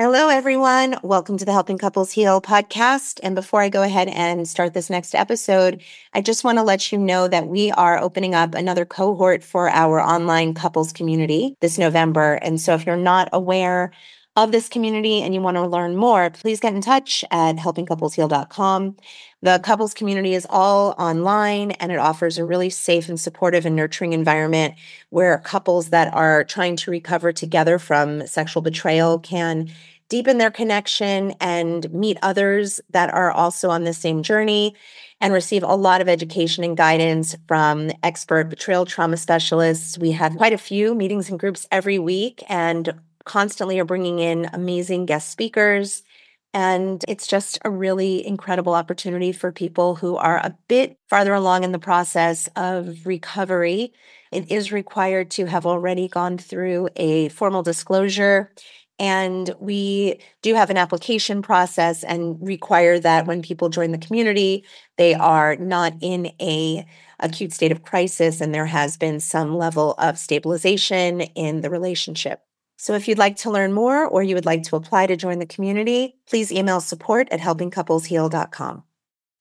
Hello, everyone. Welcome to the Helping Couples Heal podcast. And before I go ahead and start this next episode, I just want to let you know that we are opening up another cohort for our online couples community this November. And so if you're not aware of this community and you want to learn more, please get in touch at helpingcouplesheal.com. The couples community is all online and it offers a really safe and supportive and nurturing environment where couples that are trying to recover together from sexual betrayal can deepen their connection and meet others that are also on the same journey and receive a lot of education and guidance from expert betrayal trauma specialists. We have quite a few meetings and groups every week and constantly are bringing in amazing guest speakers. And it's just a really incredible opportunity for people who are a bit farther along in the process of recovery. It is required to have already gone through a formal disclosure. And we do have an application process and require that when people join the community, they are not in an acute state of crisis and there has been some level of stabilization in the relationship. So if you'd like to learn more or you would like to apply to join the community, please email support@helpingcouplesheal.com.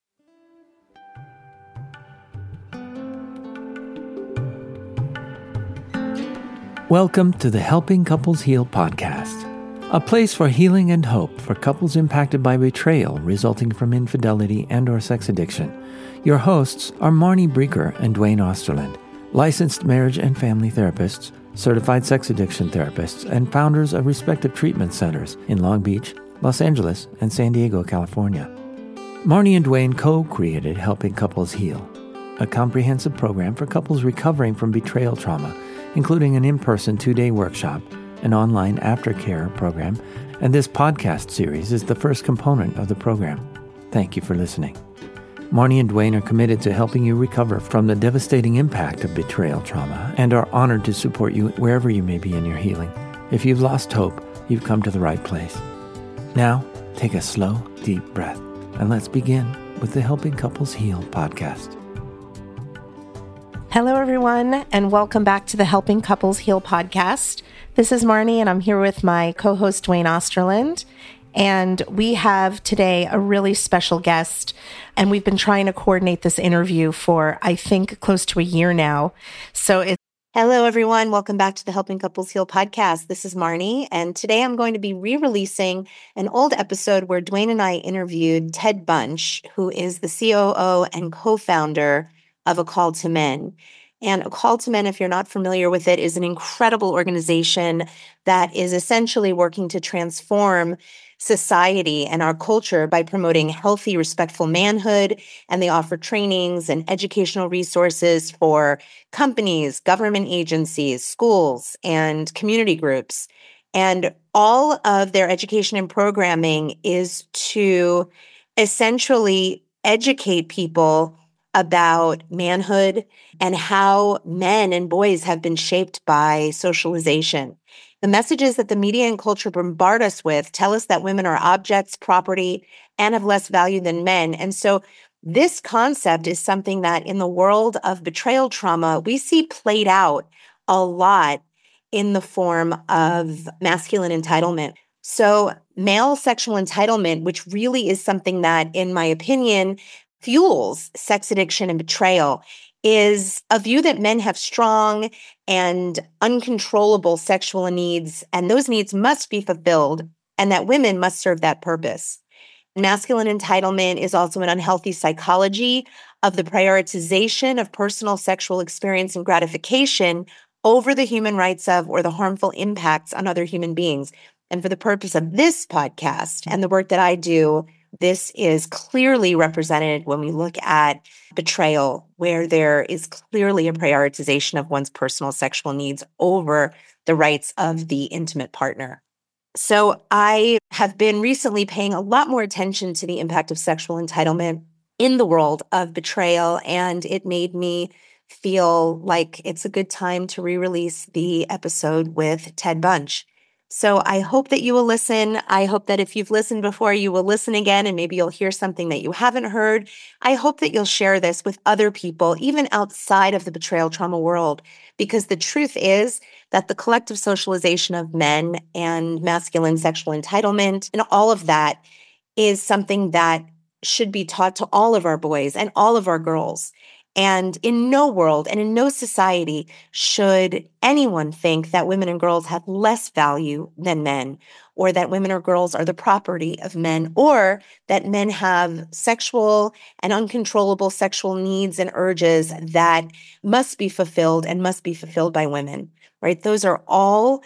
Welcome to the Helping Couples Heal podcast, a place for healing and hope for couples impacted by betrayal resulting from infidelity and/or sex addiction. Your hosts are Marnie Breeker and Dwayne Osterland, licensed marriage and family therapists, certified sex addiction therapists, and founders of respective treatment centers in Long Beach, Los Angeles, and San Diego, California. Marnie and Dwayne co-created Helping Couples Heal, a comprehensive program for couples recovering from betrayal trauma, including an in-person 2-day workshop, an online aftercare program, and this podcast series is the first component of the program. Thank you for listening. Marnie and Dwayne are committed to helping you recover from the devastating impact of betrayal trauma and are honored to support you wherever you may be in your healing. If you've lost hope, you've come to the right place. Now, take a slow, deep breath, and let's begin with the Helping Couples Heal podcast. Hello, everyone, and welcome back to the Helping Couples Heal podcast. This is Marnie, and I'm here with my co-host, Dwayne Osterland. And we have today a really special guest, and we've been trying to coordinate this interview for, I think, close to a year now. Hello, everyone. Welcome back to the Helping Couples Heal podcast. This is Marnie, and today I'm going to be re-releasing an old episode where Dwayne and I interviewed Ted Bunch, who is the COO and co-founder of A Call to Men. And A Call to Men, if you're not familiar with it, is an incredible organization that is essentially working to transform society and our culture by promoting healthy, respectful manhood. And they offer trainings and educational resources for companies, government agencies, schools, and community groups. And all of their education and programming is to essentially educate people about manhood and how men and boys have been shaped by socialization. The messages that the media and culture bombard us with tell us that women are objects, property, and have less value than men. And so this concept is something that in the world of betrayal trauma, we see played out a lot in the form of masculine entitlement. So male sexual entitlement, which really is something that, in my opinion, fuels sex addiction and betrayal, is a view that men have strong and uncontrollable sexual needs, and those needs must be fulfilled, and that women must serve that purpose. Masculine entitlement is also an unhealthy psychology of the prioritization of personal sexual experience and gratification over the human rights of or the harmful impacts on other human beings. And for the purpose of this podcast and the work that I do, this is clearly represented when we look at betrayal, where there is clearly a prioritization of one's personal sexual needs over the rights of the intimate partner. So I have been recently paying a lot more attention to the impact of sexual entitlement in the world of betrayal, and it made me feel like it's a good time to re-release the episode with Ted Bunch. So I hope that you will listen. I hope that if you've listened before, you will listen again and maybe you'll hear something that you haven't heard. I hope that you'll share this with other people, even outside of the betrayal trauma world, because the truth is that the collective socialization of men and masculine sexual entitlement and all of that is something that should be taught to all of our boys and all of our girls. And in no world and in no society should anyone think that women and girls have less value than men, or that women or girls are the property of men, or that men have sexual and uncontrollable sexual needs and urges that must be fulfilled and must be fulfilled by women, right? Those are all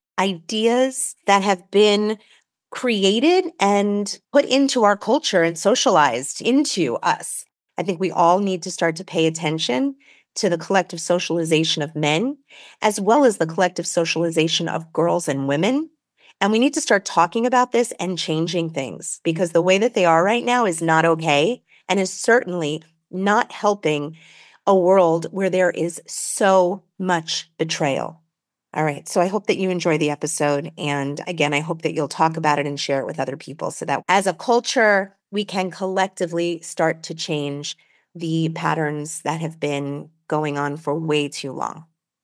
ideas that have been created and put into our culture and socialized into us. I think we all need to start to pay attention to the collective socialization of men, as well as the collective socialization of girls and women. And we need to start talking about this and changing things, because the way that they are right now is not okay and is certainly not helping a world where there is so much betrayal. All right. So I hope that you enjoy the episode. And again, I hope that you'll talk about it and share it with other people so that as a culture, we can collectively start to change the patterns that have been going on for way too long.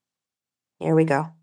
Here we go.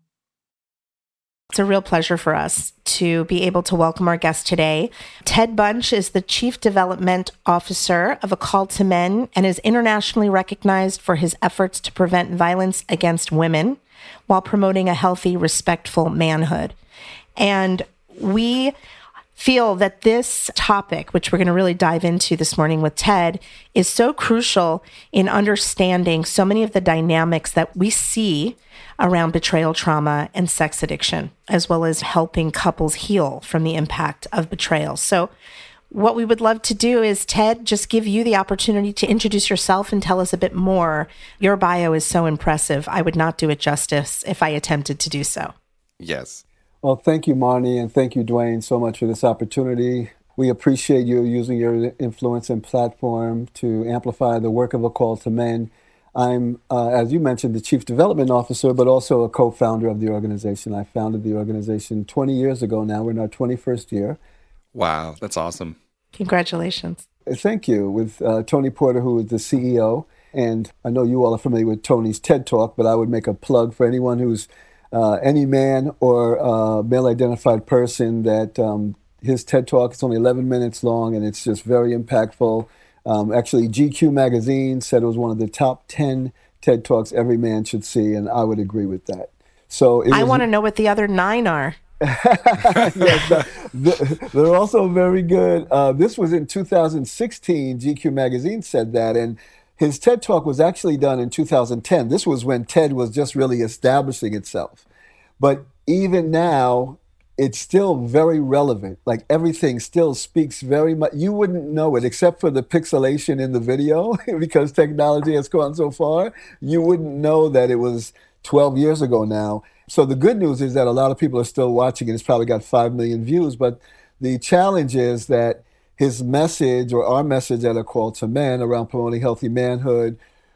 It's a real pleasure for us to be able to welcome our guest today. Ted Bunch is the Chief Development Officer of A Call to Men and is internationally recognized for his efforts to prevent violence against women while promoting a healthy, respectful manhood. And we feel that this topic, which we're going to really dive into this morning with Ted, is so crucial in understanding so many of the dynamics that we see around betrayal trauma and sex addiction, as well as helping couples heal from the impact of betrayal. So what we would love to do is, Ted, just give you the opportunity to introduce yourself and tell us a bit more. Your bio is so impressive. I would not do it justice if I attempted to do so. Yes. Well, thank you, Marnie, and thank you, Dwayne, so much for this opportunity. We appreciate you using your influence and platform to amplify the work of A Call to Men. I'm, as you mentioned, the Chief Development Officer, but also a co-founder of the organization. I founded the organization 20 years ago now. We're in our 21st year. Wow, that's awesome. Congratulations. Thank you. With Tony Porter, who is the CEO. And I know you all are familiar with Tony's TED Talk, but I would make a plug for anyone who's any man or male-identified person that his TED Talk is only 11 minutes long, and it's just very impactful. Actually, GQ magazine said it was one of the top 10 TED Talks every man should see, and I would agree with that. So I want to know what the other 9 are. Yes, they're also very good. This was in 2016. GQ magazine said that, and his TED Talk was actually done in 2010. This was when TED was just really establishing itself. But even now, it's still very relevant. Like, everything still speaks very much. You wouldn't know it except for the pixelation in the video because technology has gone so far. You wouldn't know that it was 12 years ago now. So the good news is that a lot of people are still watching it. It's probably got 5 million views. But the challenge is that his message, or our message at A Call to Men, around promoting healthy manhood,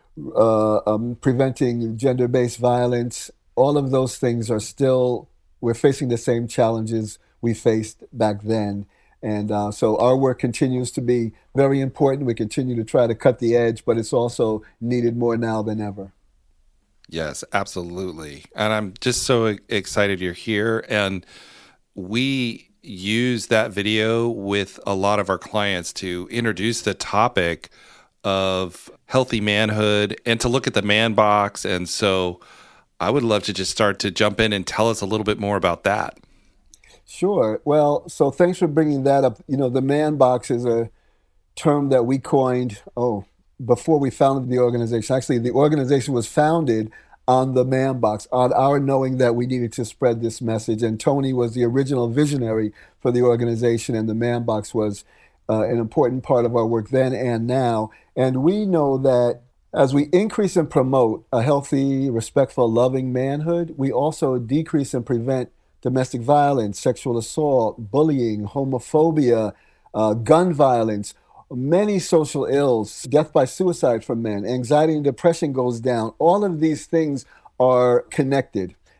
preventing gender-based violence, all of those things are still, we're facing the same challenges we faced back then. And so our work continues to be very important. We continue to try to cut the edge, but it's also needed more now than ever. Yes, absolutely. And I'm just so excited you're here. And we use that video with a lot of our clients to introduce the topic of healthy manhood and to look at the man box. And so I would love to just start to jump in and tell us a little bit more about that. Sure. Well, so thanks for bringing that up. You know, the man box is a term that we coined, before we founded the organization. Actually, the organization was founded on the man box, on our knowing that we needed to spread this message. And Tony was the original visionary for the organization, and the man box was an important part of our work then and now. And we know that as we increase and promote a healthy, respectful, loving manhood, we also decrease and prevent domestic violence, sexual assault, bullying, homophobia, gun violence, many social ills, death by suicide for men, anxiety and depression goes down. All of these things are connected.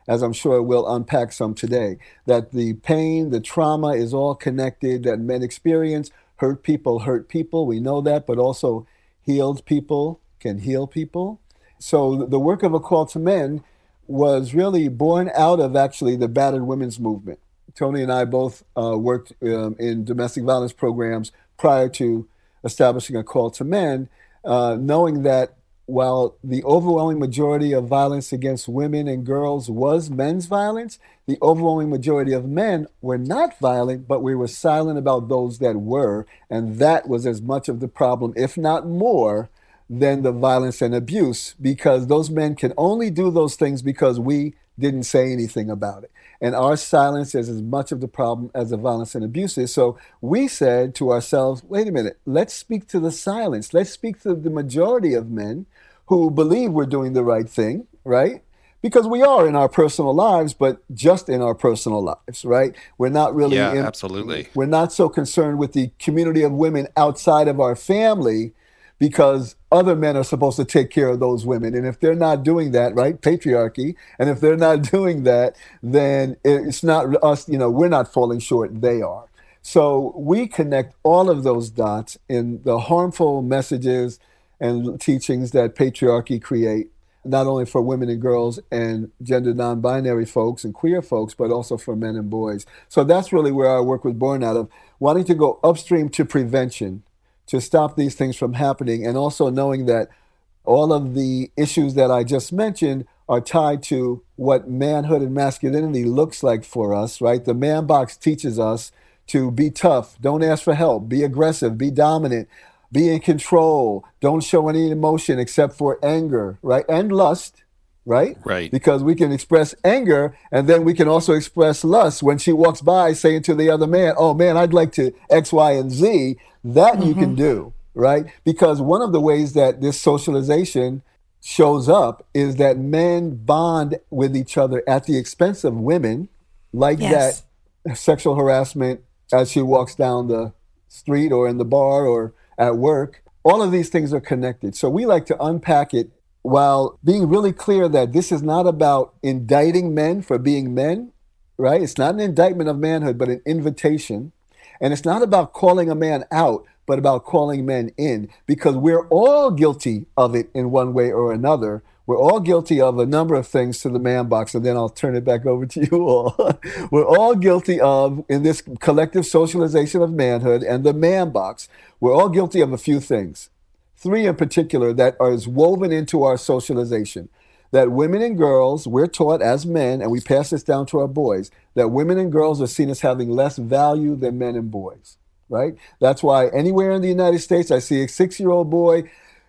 as I'm sure we'll unpack some today, that the pain, the trauma is all connected, that men experience. Hurt people, we know that, but also healed people can heal people. So the work of A Call to Men was really born out of actually the battered women's movement. Tony and I both worked in domestic violence programs prior to establishing A Call to Men, knowing that while the overwhelming majority of violence against women and girls was men's violence, the overwhelming majority of men were not violent, but we were silent about those that were. And that was as much of the problem, if not more, than the violence and abuse, because those men can only do those things because we didn't say anything about it. And our silence is as much of the problem as the violence and abuse is. So we said to ourselves, wait a minute, let's speak to the silence. Let's speak to the majority of men who believe we're doing the right thing, right? Because we are in our personal lives, but just in our personal lives, right? We're not really, absolutely. We're not so concerned with the community of women outside of our family, because other men are supposed to take care of those women. And if they're not doing that, right, patriarchy, and if they're not doing that, then it's not us, we're not falling short, they are. So we connect all of those dots in the harmful messages and teachings that patriarchy create, not only for women and girls and gender non-binary folks and queer folks, but also for men and boys. So that's really where our work was born out of, wanting to go upstream to prevention, to stop these things from happening, and also knowing that all of the issues that I just mentioned are tied to what manhood and masculinity looks like for us, right? The man box teaches us to be tough, don't ask for help, be aggressive, be dominant, be in control, don't show any emotion except for anger, right? And lust, right? Right. Because we can express anger, and then we can also express lust when she walks by saying to the other man, oh man, I'd like to X, Y, and Z. That you can do, right? Because one of the ways that this socialization shows up is that men bond with each other at the expense of women, like that sexual harassment as she walks down the street or in the bar or at work. All of these things are connected. So we like to unpack it while being really clear that this is not about indicting men for being men, right? It's not an indictment of manhood, but an invitation. And it's not about calling a man out, but about calling men in, because we're all guilty of it in one way or another. We're all guilty of a number of things to the man box, and then I'll turn it back over to you all. We're all guilty of, in this collective socialization of manhood and the man box, we're all guilty of a few things. 3 in particular that are woven into our socialization. That women and girls, we're taught as men, and we pass this down to our boys, that women and girls are seen as having less value than men and boys, right? That's why anywhere in the United States, I see a 6-year-old boy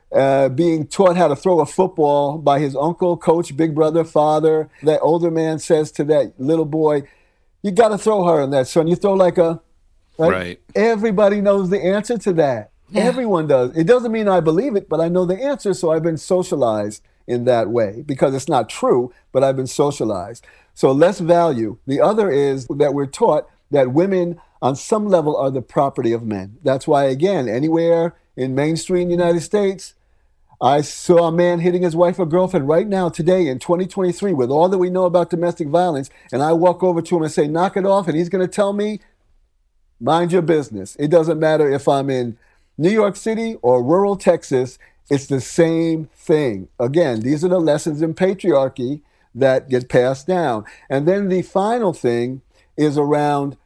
being taught how to throw a football by his uncle, coach, big brother, father. That older man says to that little boy, you got to throw her in that, son. You throw like a, right? Everybody knows the answer to that. Yeah. Everyone does. It doesn't mean I believe it, but I know the answer, so I've been socialized in that way, because it's not true, but I've been socialized. So less value. The other is that we're taught that women on some level are the property of men. That's why, again, anywhere in mainstream United States, I saw a man hitting his wife or girlfriend right now, today in 2023, with all that we know about domestic violence, and I walk over to him and say, knock it off, and he's going to tell me, mind your business. It doesn't matter if I'm in New York City or rural Texas, it's the same thing. Again, these are the lessons in patriarchy that get passed down. And then the final thing is around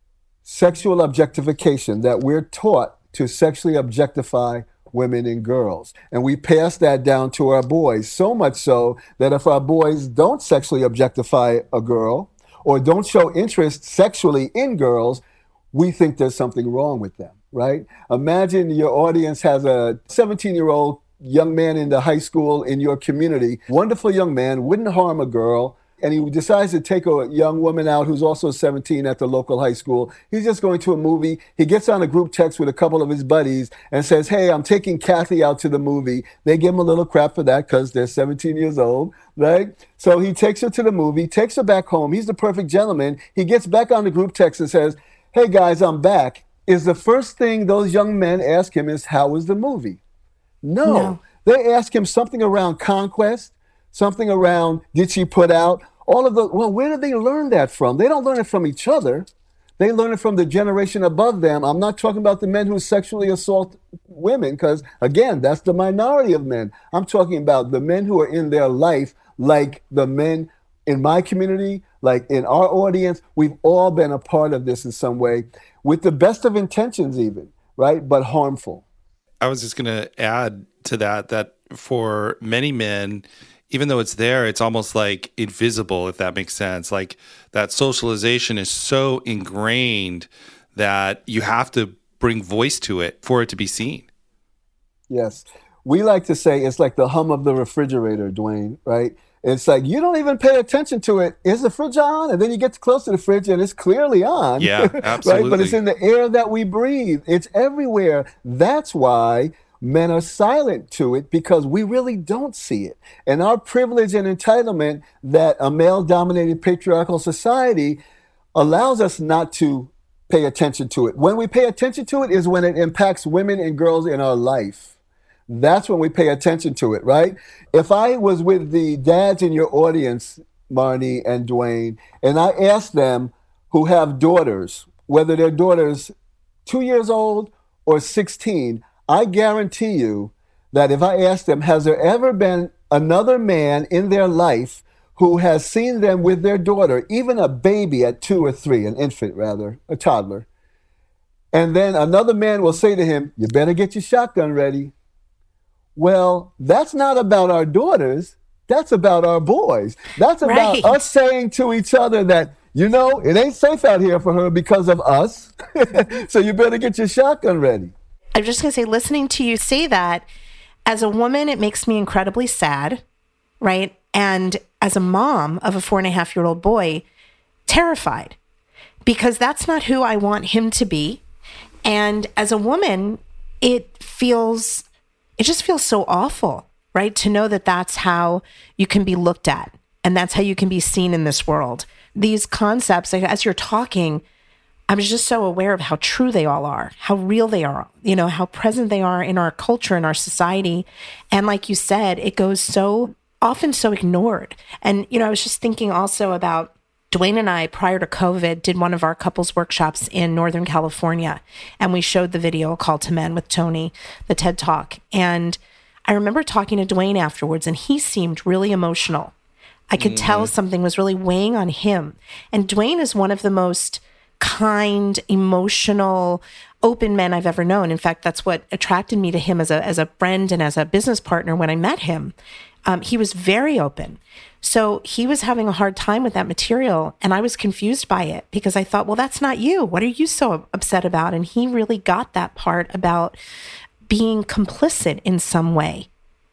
sexual objectification, that we're taught to sexually objectify women and girls. And we pass that down to our boys, so much so that if our boys don't sexually objectify a girl or don't show interest sexually in girls, we think there's something wrong with them. Right? Imagine your audience has a 17-year-old young man in the high school in your community, wonderful young man, wouldn't harm a girl, and he decides to take a young woman out who's also 17 at the local high school. He's just going to a movie. He gets on a group text with a couple of his buddies and says, hey, I'm taking Kathy out to the movie. They give him a little crap for that because they're 17 years old, right? So he takes her to the movie, takes her back home. He's the perfect gentleman. He gets back on the group text and says, hey, guys, I'm back. Is the first thing those young men ask him is, how was the movie? No. They ask him something around conquest, something around, did she put out? Where did they learn that from? They don't learn it from each other. They learn it from the generation above them. I'm not talking about the men who sexually assault women, because, again, that's the minority of men. I'm talking about the men who are in their life, like the men in my community, like in our audience. We've all been a part of this in some way, with the best of intentions even, right? But harmful. I was just going to add to that for many men, even though it's there, it's almost like invisible, if that makes sense. Like that socialization is so ingrained that you have to bring voice to it for it to be seen. Yes. We like to say it's like the hum of the refrigerator, Dwayne, right? It's like you don't even pay attention to it. Is the fridge on? And then you get close to the fridge and it's clearly on. Yeah, absolutely. Right? But it's in the air that we breathe. It's everywhere. That's why men are silent to it, because we really don't see it. And our privilege and entitlement that a male-dominated patriarchal society allows us not to pay attention to it. When we pay attention to it is when it impacts women and girls in our life. That's when we pay attention to it, right? If I was with the dads in your audience, Marnie and Dwayne, and I asked them who have daughters, whether their daughters 2 years old or 16, I guarantee you that if I asked them, has there ever been another man in their life who has seen them with their daughter, even a baby at 2 or 3, an infant rather, a toddler, and then another man will say to him, you better get your shotgun ready. Well, that's not about our daughters. That's about our boys. That's about us saying to each other that, it ain't safe out here for her because of us. So you better get your shotgun ready. I'm just going to say, listening to you say that, as a woman, it makes me incredibly sad, right? And as a mom of a 4.5-year-old boy, terrified, because that's not who I want him to be. And as a woman, it just feels so awful, right? To know that that's how you can be looked at and that's how you can be seen in this world. These concepts, as you're talking, I'm just so aware of how true they all are, how real they are, how present they are in our culture, in our society. And like you said, it goes so often so ignored. And, I was just thinking also about Dwayne and I, prior to COVID, did one of our couples workshops in Northern California. And we showed the video Call to Men with Tony, the TED Talk. And I remember talking to Dwayne afterwards, and he seemed really emotional. I could tell something was really weighing on him. And Dwayne is one of the most kind, emotional, open men I've ever known. In fact, that's what attracted me to him as a friend and as a business partner when I met him. He was very open. So he was having a hard time with that material, and I was confused by it because I thought, well, that's not you. What are you so upset about? And he really got that part about being complicit in some way,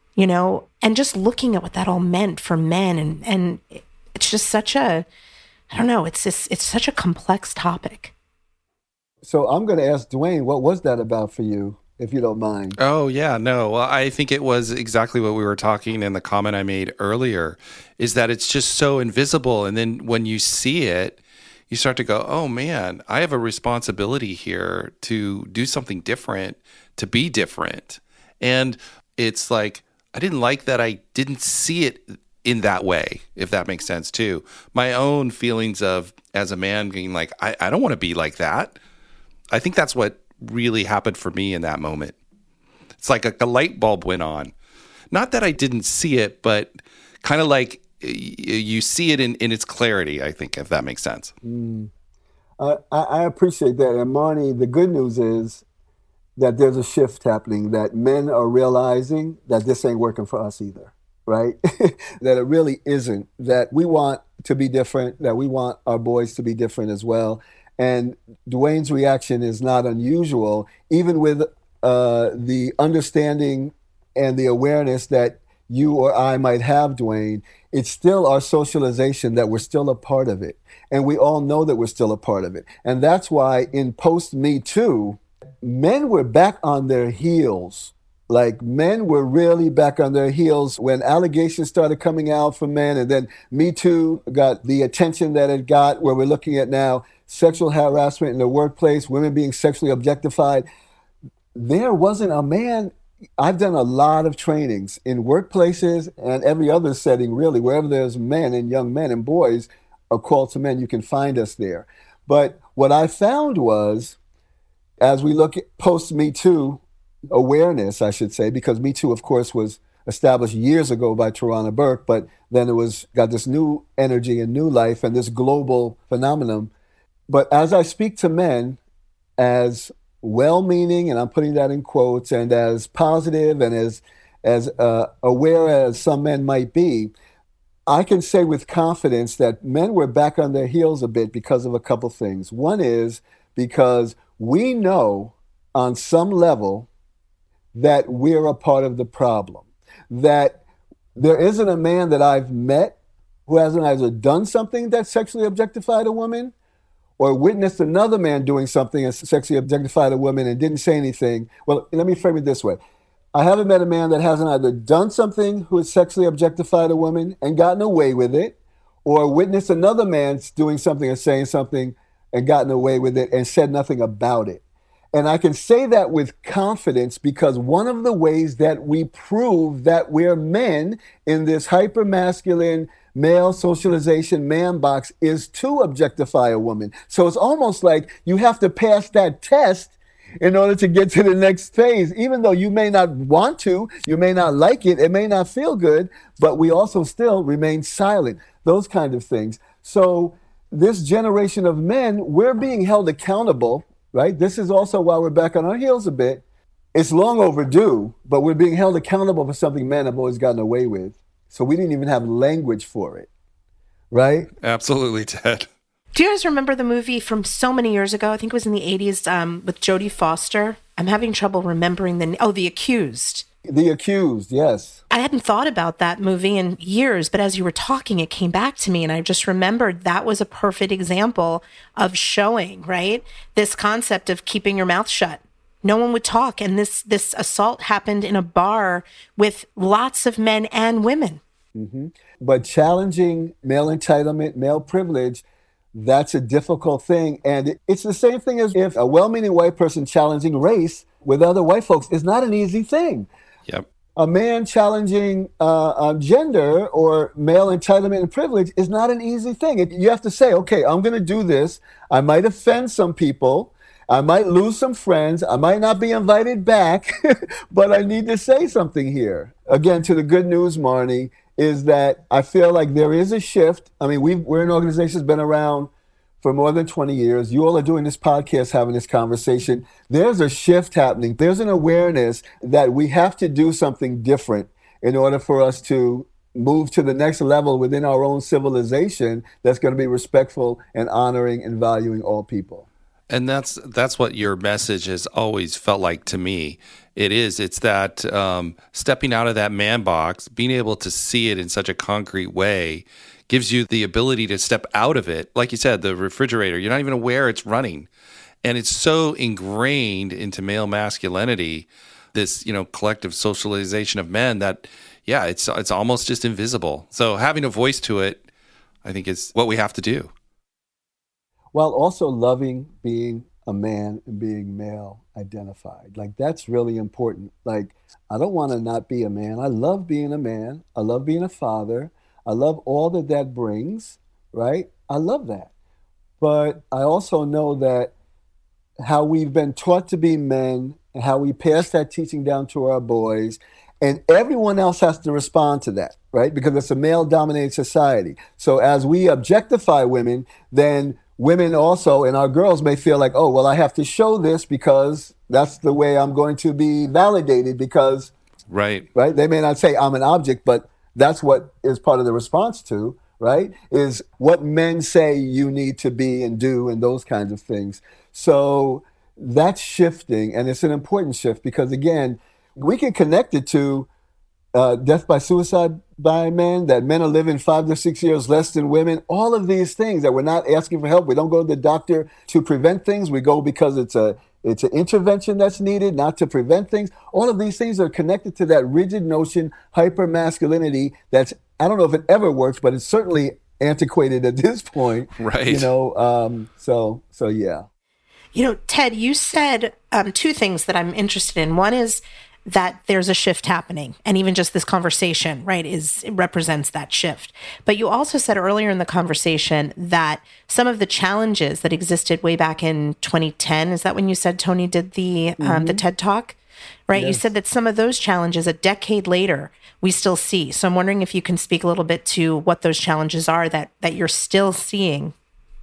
and just looking at what that all meant for men. And it's just such a, I don't know, it's such a complex topic. So I'm going to ask Dwayne, what was that about for you, if you don't mind? Oh, yeah, no. Well, I think it was exactly what we were talking in the comment I made earlier, is that it's just so invisible. And then when you see it, you start to go, oh, man, I have a responsibility here to do something different, to be different. And it's like, I didn't like that I didn't see it in that way, if that makes sense too. My own feelings of, as a man, being like, I don't want to be like that. I think that's what really happened for me in that moment. It's like a light bulb went on. Not that I didn't see it, but kind of like you see it in its clarity, I think, if that makes sense. I appreciate that. And Marnie, the good news is that there's a shift happening, that men are realizing that this ain't working for us either, right? That it really isn't, that we want to be different, that we want our boys to be different as well. And Dwayne's reaction is not unusual, even with the understanding and the awareness that you or I might have, Dwayne. It's still our socialization that we're still a part of it. And we all know that we're still a part of it. And that's why in post-Me Too, men were back on their heels. Like, men were really back on their heels when allegations started coming out from men, and then Me Too got the attention that it got, where we're looking at now sexual harassment in the workplace, women being sexually objectified. There wasn't a man I've done a lot of trainings in workplaces and every other setting, really, wherever there's men and young men and boys, A Call to Men, you can find us there. But what I found was, as we look at post-Me Too awareness, I should say, because Me Too, of course, was established years ago by Tarana Burke, but then it was got this new energy and new life and this global phenomenon. But as I speak to men as well-meaning, and I'm putting that in quotes, and as positive and as aware as some men might be, I can say with confidence that men were back on their heels a bit because of a couple things. One is because we know on some level that we're a part of the problem, that there isn't a man that I've met who hasn't either done something that sexually objectified a woman or witnessed another man doing something and sexually objectified a woman and didn't say anything. Well, let me frame it this way. I haven't met a man that hasn't either done something who has sexually objectified a woman and gotten away with it, or witnessed another man doing something and saying something and gotten away with it and said nothing about it. And I can say that with confidence because one of the ways that we prove that we're men in this hyper-masculine male socialization man box is to objectify a woman. So it's almost like you have to pass that test in order to get to the next phase, even though you may not want to, you may not like it, it may not feel good, but we also still remain silent, those kind of things. So this generation of men, we're being held accountable, right? This is also why we're back on our heels a bit. It's long overdue, but we're being held accountable for something men have always gotten away with. So we didn't even have language for it, right? Absolutely, Ted. Do you guys remember the movie from so many years ago? I think it was in the 80s with Jodie Foster. I'm having trouble remembering The Accused. The Accused, yes. I hadn't thought about that movie in years, but as you were talking, it came back to me, and I just remembered that was a perfect example of showing, right, this concept of keeping your mouth shut. No one would talk, and this assault happened in a bar with lots of men and women. Mm-hmm. But challenging male entitlement, male privilege, that's a difficult thing. And it's the same thing as if a well-meaning white person challenging race with other white folks is not an easy thing. Yep. A man challenging gender or male entitlement and privilege is not an easy thing. You have to say, okay, I'm going to do this. I might offend some people. I might lose some friends. I might not be invited back, but I need to say something here. Again, to the good news, Marnie, is that I feel like there is a shift. I mean, we're an organization that's been around for more than 20 years. You all are doing this podcast, having this conversation. There's a shift happening. There's an awareness that we have to do something different in order for us to move to the next level within our own civilization that's going to be respectful and honoring and valuing all people. And that's what your message has always felt like to me. It's that stepping out of that man box, being able to see it in such a concrete way gives you the ability to step out of it. Like you said, the refrigerator, you're not even aware it's running. And it's so ingrained into male masculinity, this, collective socialization of men that, yeah, it's almost just invisible. So having a voice to it, I think is what we have to do. While also loving being a man and being male identified. Like, that's really important. Like, I don't want to not be a man. I love being a man. I love being a father. I love all that brings, right? I love that. But I also know that how we've been taught to be men and how we pass that teaching down to our boys, and everyone else has to respond to that, right? Because it's a male-dominated society. So as we objectify women, then women also and our girls may feel like, oh, well, I have to show this because that's the way I'm going to be validated because, right? They may not say I'm an object, but that's what is part of the response to, right? Is what men say you need to be and do and those kinds of things. So that's shifting, and it's an important shift because, again, we can connect it to death by suicide by men, that men are living 5 to 6 years less than women, all of these things that we're not asking for help. We don't go to the doctor to prevent things. We go because it's an intervention that's needed, not to prevent things. All of these things are connected to that rigid notion, hyper-masculinity, that's, I don't know if it ever works, but it's certainly antiquated at this point. Right. So yeah. Ted, you said two things that I'm interested in. One is that there's a shift happening. And even just this conversation, right, it represents that shift. But you also said earlier in the conversation that some of the challenges that existed way back in 2010, is that when you said Tony did the TED Talk? Right? Yes. You said that some of those challenges a decade later, we still see. So I'm wondering if you can speak a little bit to what those challenges are that you're still seeing.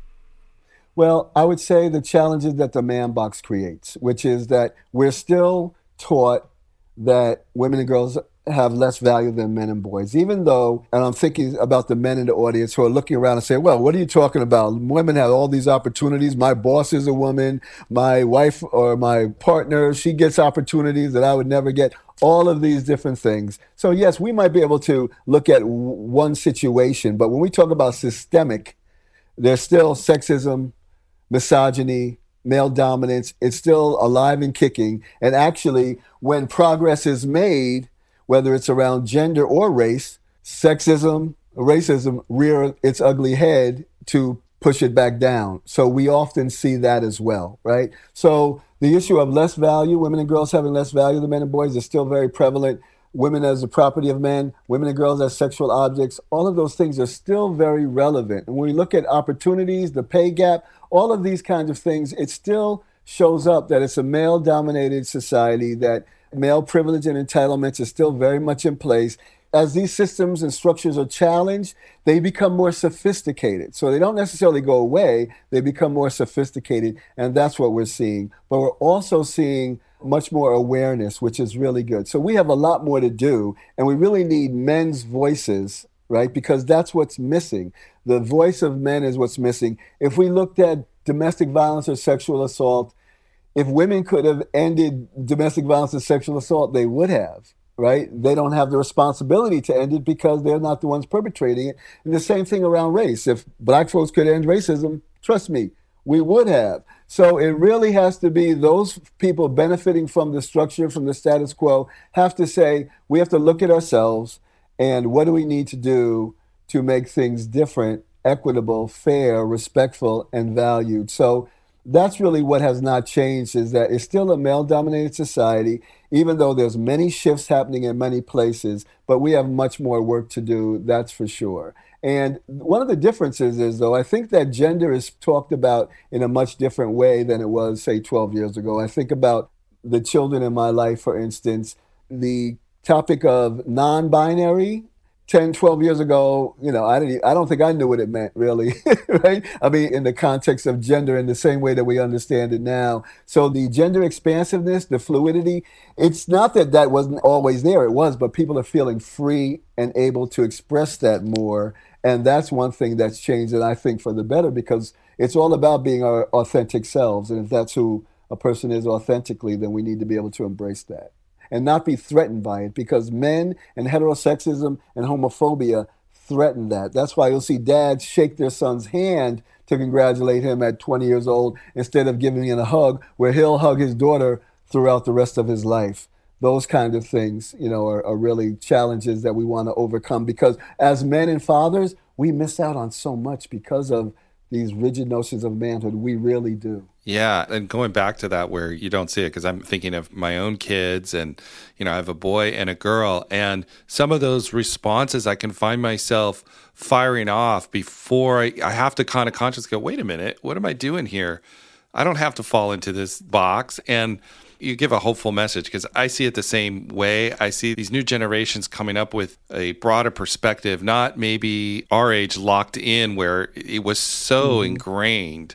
Well, I would say the challenges that the man box creates, which is that we're still taught that women and girls have less value than men and boys, even though, and I'm thinking about the men in the audience who are looking around and saying, well, what are you talking about? Women have all these opportunities. My boss is a woman. My wife or my partner, she gets opportunities that I would never get. All of these different things. So yes, we might be able to look at one situation, but when we talk about systemic, there's still sexism, misogyny, male dominance. It's still alive and kicking. And actually, when progress is made, whether it's around gender or race, sexism, racism rear its ugly head to push it back down. So we often see that as well, right? So the issue of less value, women and girls having less value than men and boys, is still very prevalent. Women as the property of men, women and girls as sexual objects, all of those things are still very relevant. And when we look at opportunities, the pay gap, all of these kinds of things, it still shows up that it's a male-dominated society, that male privilege and entitlements are still very much in place. As these systems and structures are challenged, they become more sophisticated. So they don't necessarily go away, they become more sophisticated, and that's what we're seeing. But we're also seeing much more awareness, which is really good. So we have a lot more to do, and we really need men's voices, right? Because that's what's missing. The voice of men is what's missing. If we looked at domestic violence or sexual assault, if women could have ended domestic violence and sexual assault, they would have, right? They don't have the responsibility to end it because they're not the ones perpetrating it. And the same thing around race. If black folks could end racism, trust me, we would have. So it really has to be those people benefiting from the structure, from the status quo, have to say, we have to look at ourselves and what do we need to do to make things different, equitable, fair, respectful, and valued. So that's really what has not changed, is that it's still a male-dominated society, even though there's many shifts happening in many places, but we have much more work to do, that's for sure. And one of the differences is, though, I think that gender is talked about in a much different way than it was, say, 12 years ago. I think about the children in my life, for instance. The topic of non-binary 10, 12 years ago, I don't think I knew what it meant, really, right? I mean, in the context of gender in the same way that we understand it now. So the gender expansiveness, the fluidity, it's not that that wasn't always there. It was, but people are feeling free and able to express that more. And that's one thing that's changed, and I think for the better, because it's all about being our authentic selves. And if that's who a person is authentically, then we need to be able to embrace that and not be threatened by it, because men and heterosexism and homophobia threaten that. That's why you'll see dads shake their son's hand to congratulate him at 20 years old instead of giving him a hug, where he'll hug his daughter throughout the rest of his life. Those kind of things, are really challenges that we want to overcome, because as men and fathers, we miss out on so much because of these rigid notions of manhood. We really do. Yeah. And going back to that where you don't see it, because I'm thinking of my own kids and, I have a boy and a girl, and some of those responses I can find myself firing off before I have to kind of consciously go, wait a minute, what am I doing here? I don't have to fall into this box. And you give a hopeful message, because I see it the same way. I see these new generations coming up with a broader perspective, not maybe our age locked in where it was so ingrained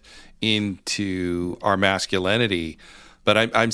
into our masculinity. But I'm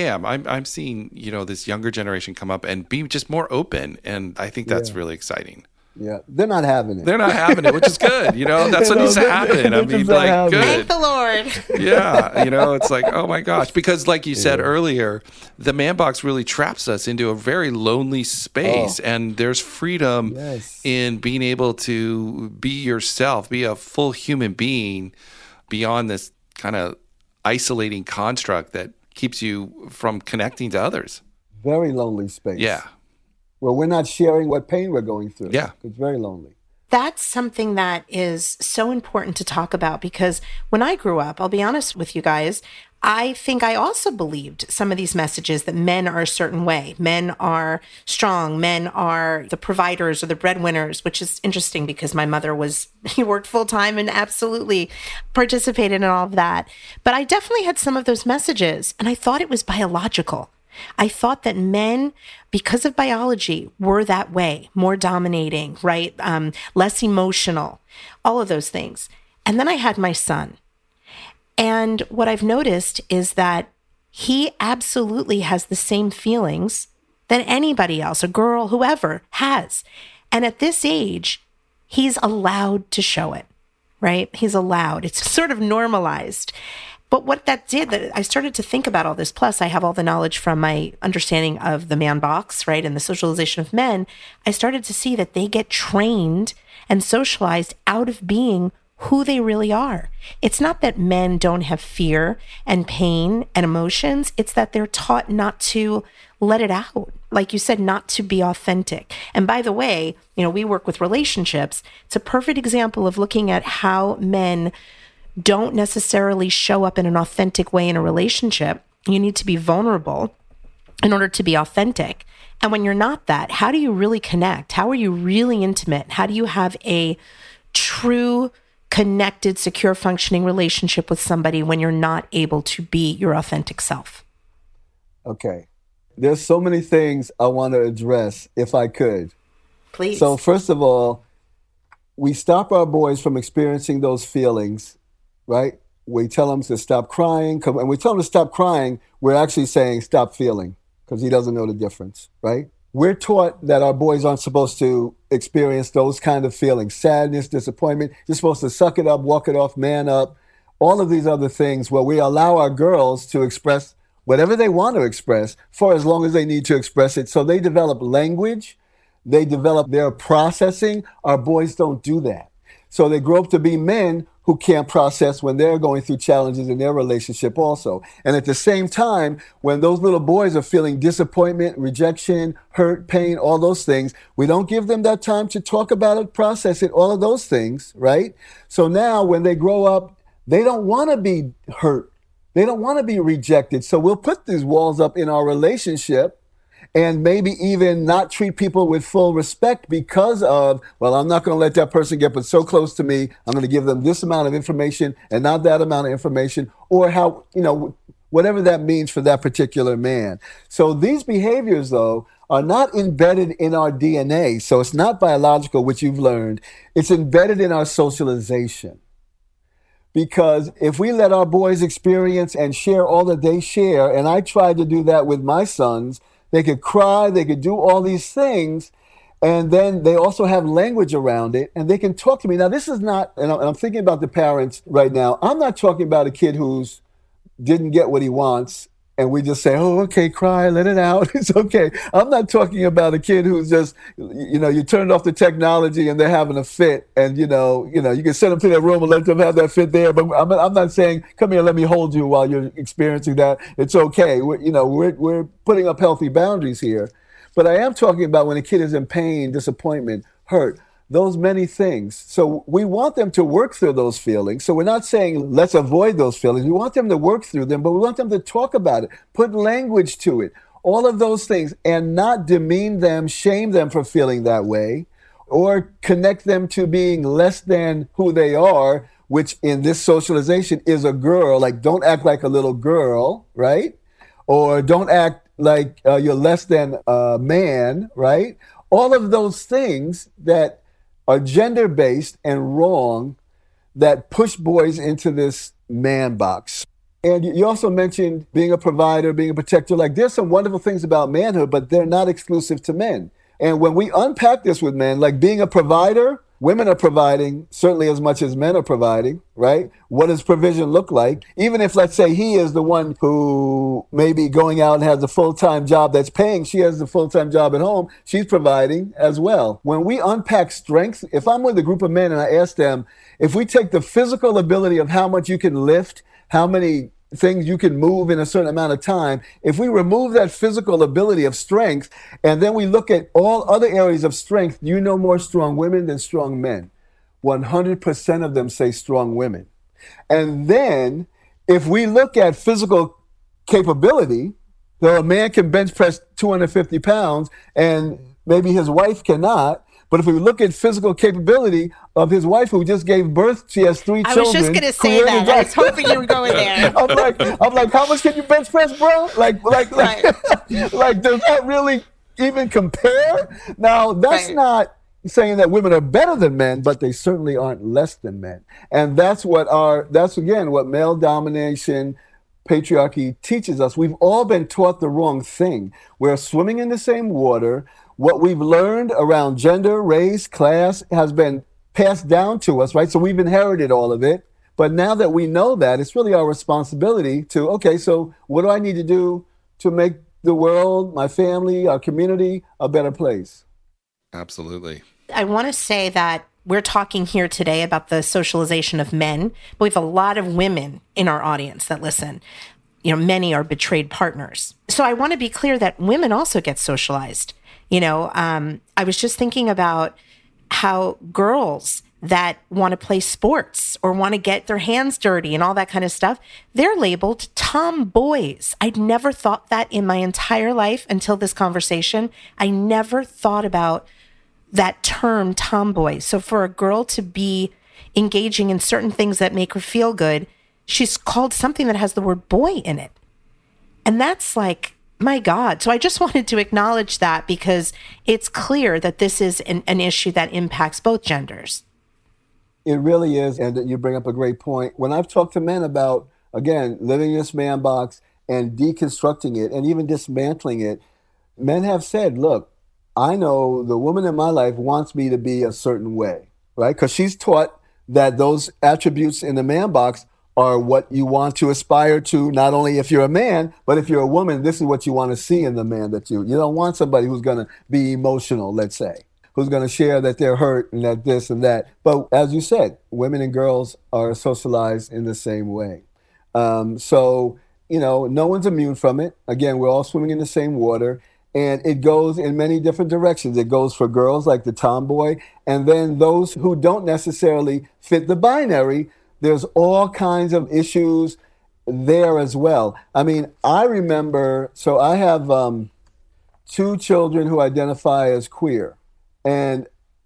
seeing, this younger generation come up and be just more open. And I think that's really exciting. Yeah, they're not having it. They're not having it, which is good. That's what needs to happen. I mean, good. Thank the Lord. Yeah, it's like, oh my gosh. Because like you said earlier, the man box really traps us into a very lonely space. And there's freedom in being able to be yourself, be a full human being beyond this kind of isolating construct that keeps you from connecting to others. Very lonely space. Yeah. Well, we're not sharing what pain we're going through. Yeah. It's very lonely. That's something that is so important to talk about, because when I grew up, I'll be honest with you guys, I think I also believed some of these messages that men are a certain way. Men are strong. Men are the providers or the breadwinners, which is interesting because my mother he worked full time and absolutely participated in all of that. But I definitely had some of those messages, and I thought it was biological. I thought that men, because of biology, were that way, more dominating, right? Less emotional, all of those things. And then I had my son. And what I've noticed is that he absolutely has the same feelings that anybody else, a girl, whoever, has. And at this age, he's allowed to show it, right? He's allowed. It's sort of normalized. But what that did, that I started to think about all this. Plus, I have all the knowledge from my understanding of the man box, right? And the socialization of men. I started to see that they get trained and socialized out of being who they really are. It's not that men don't have fear and pain and emotions. It's that they're taught not to let it out. Like you said, not to be authentic. And by the way, we work with relationships. It's a perfect example of looking at how men don't necessarily show up in an authentic way in a relationship. You need to be vulnerable in order to be authentic. And when you're not that, how do you really connect? How are you really intimate? How do you have a true, connected, secure, functioning relationship with somebody when you're not able to be your authentic self? Okay. There's so many things I want to address if I could. Please. So first of all, we stop our boys from experiencing those feelings, right? We tell them to stop crying. And we tell them to stop crying, we're actually saying stop feeling because he doesn't know the difference, right? We're taught that our boys aren't supposed to experience those kind of feelings, sadness, disappointment. You're supposed to suck it up, walk it off, man up, all of these other things where we allow our girls to express whatever they want to express for as long as they need to express it. So they develop language, they develop their processing. Our boys don't do that. So they grow up to be men who can't process when they're going through challenges in their relationship also. And at the same time, when those little boys are feeling disappointment, rejection, hurt, pain, all those things, we don't give them that time to talk about it, process it, all of those things, right? So now when they grow up, they don't want to be hurt. They don't want to be rejected. So we'll put these walls up in our relationship and maybe even not treat people with full respect because of, well, I'm not going to let that person get but so close to me. I'm going to give them this amount of information and not that amount of information, or how, whatever that means for that particular man. So these behaviors, though, are not embedded in our DNA. So it's not biological, which you've learned. It's embedded in our socialization. Because if we let our boys experience and share all that they share, and I tried to do that with my sons, they could cry, they could do all these things, and then they also have language around it, and they can talk to me. Now, this is not, and I'm thinking about the parents right now, I'm not talking about a kid who's didn't get what he wants, and we just say, oh, okay, cry, let it out, it's okay. I'm not talking about a kid who's just, you turned off the technology and they're having a fit, and you can send them to their room and let them have that fit there, but I'm not saying, come here, let me hold you while you're experiencing that. It's okay. We're putting up healthy boundaries here. But I am talking about when a kid is in pain, disappointment, hurt, those many things. So we want them to work through those feelings. So we're not saying let's avoid those feelings. We want them to work through them, but we want them to talk about it, put language to it, all of those things, and not demean them, shame them for feeling that way, or connect them to being less than who they are, which in this socialization is a girl. Like, don't act like a little girl, right? Or don't act like you're less than a man, right? All of those things that are gender-based and wrong that push boys into this man box. And you also mentioned being a provider, being a protector. Like, there's some wonderful things about manhood, but they're not exclusive to men. And when we unpack this with men, like being a provider, women are providing certainly as much as men are providing, right? What does provision look like? Even if, let's say, he is the one who may be going out and has a full-time job that's paying, she has a full-time job at home, she's providing as well. When we unpack strengths, if I'm with a group of men and I ask them, if we take the physical ability of how much you can lift, how many things you can move in a certain amount of time, if we remove that physical ability of strength, and then we look at all other areas of strength, you know more strong women than strong men. 100% of them say strong women. And then if we look at physical capability, though a man can bench press 250 pounds and maybe his wife cannot, but if we look at physical capability of his wife who just gave birth, she has 3 children. I was just going to say that. I was hoping you were going there. I'm like, how much can you bench press, bro? Like, like, does that really even compare? Now, that's not saying that women are better than men, but they certainly aren't less than men. And that's again, what male domination, patriarchy teaches us. We've all been taught the wrong thing. We're swimming in the same water. What we've learned around gender, race, class has been passed down to us, right? So we've inherited all of it. But now that we know that, it's really our responsibility to, okay, so what do I need to do to make the world, my family, our community a better place? Absolutely. I want to say that we're talking here today about the socialization of men, but we have a lot of women in our audience that listen. You know, many are betrayed partners. So I want to be clear that women also get socialized. You know, I was just thinking about how girls that want to play sports or want to get their hands dirty and all that kind of stuff, they're labeled tomboys. I'd never thought that in my entire life until this conversation. I never thought about that term tomboy. So for a girl to be engaging in certain things that make her feel good, she's called something that has the word boy in it. And that's like, my God. So I just wanted to acknowledge that because it's clear that this is an issue that impacts both genders. It really is. And you bring up a great point. When I've talked to men about, again, living in this man box and deconstructing it and even dismantling it, men have said, look, I know the woman in my life wants me to be a certain way, right? Because she's taught that those attributes in the man box are what you want to aspire to, not only if you're a man, but if you're a woman, this is what you want to see in the man that you don't want somebody who's going to be emotional, let's say, who's going to share that they're hurt and that this and that. But as you said, women and girls are socialized in the same way. So, no one's immune from it. Again, we're all swimming in the same water. And it goes in many different directions. It goes for girls like the tomboy, and then those who don't necessarily fit the binary, there's all kinds of issues there as well. I mean, I remember, so I have 2 children who identify as queer. And